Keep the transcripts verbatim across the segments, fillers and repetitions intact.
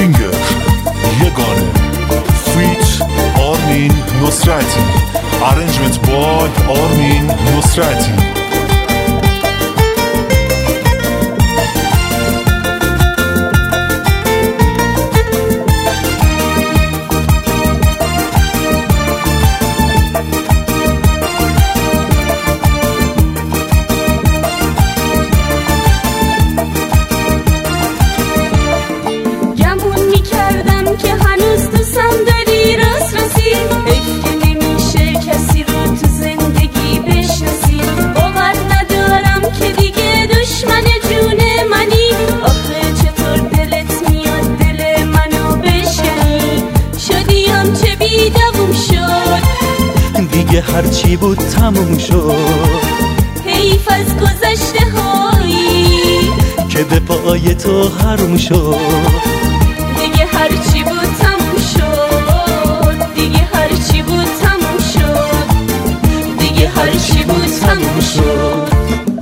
سینگر یگانه فیت آرمین نصرتی ارنجمنت بای آرمین نصرتی. هرچی بود تموم شد، حیف از گذشته هایی که به پای تو حروم شد. دیگه هرچی بود تموم شد، دیگه هرچی بود تموم شد، دیگه هرچی بود تموم شد.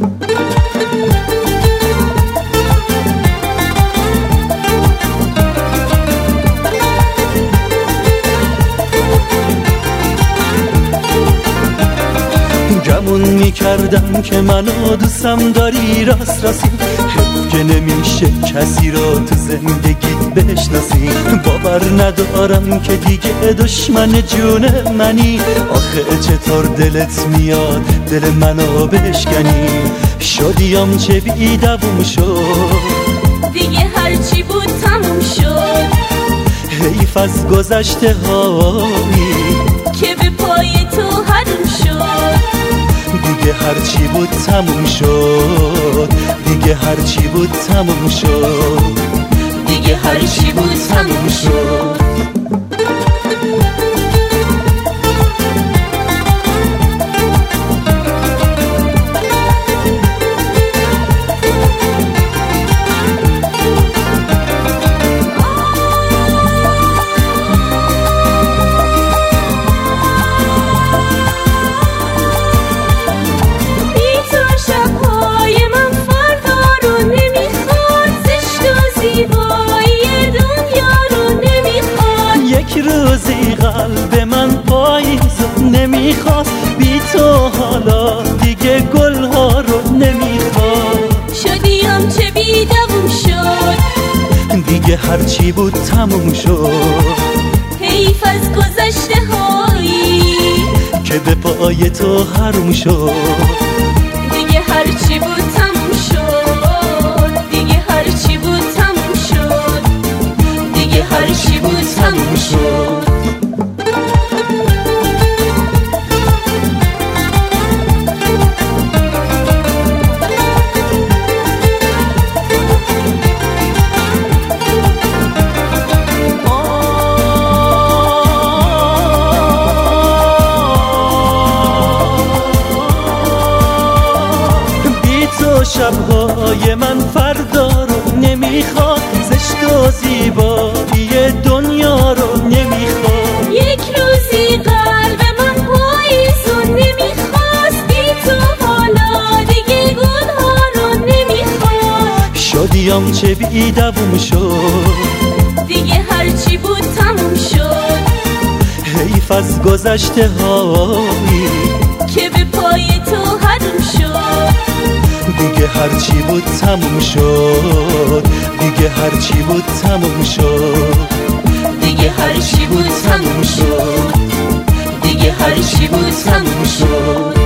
گمون میکردم که منو دوستم داری راست راستی، حیف که نمیشه کسی را تو زندگی بشناسی. باور ندارم که دیگه دشمن جون منی، آخه چطور دلت میاد دل منو بشکنی. شدیم چه بی دووم شد، دیگه هرچی بود تموم شد. حیف از گذشته هایی که به پای تو حروم شد. دیگه هرچی بود تموم شد، دیگه هرچی بود تموم شد، دیگه هرچی بود تموم شد. روزی قلب من پاییز نمیخواست، بی تو حالا دیگه گلها رو نمیخواد. شدیم چه بی دووم شد، دیگه هرچی بود تموم شد. حیف از گذشته هایی که به پای تو حروم شد. دیگه هرچی بود تموم شد، دیگه هرچی بود تموم شد، دیگه هرچی بود تموم شد. بی تو شبهای من فردا رو نمیخواد، زشت و زیبایی دنیا رو نمیخواد. یک روزی قلب من پاییزو نمیخواست، بی تو حالا دیگه گلها رو نمیخواد. شدیم چه بی دووم شد، دیگه هرچی بود تموم شد. حیف از گذشته هایی که به پای تو حروم شد. دیگه هرچی بود تموم شد، دیگه هرچی بود تموم شد، دیگه هرچی بود تموم شد، دیگه هرچی بود تموم شد.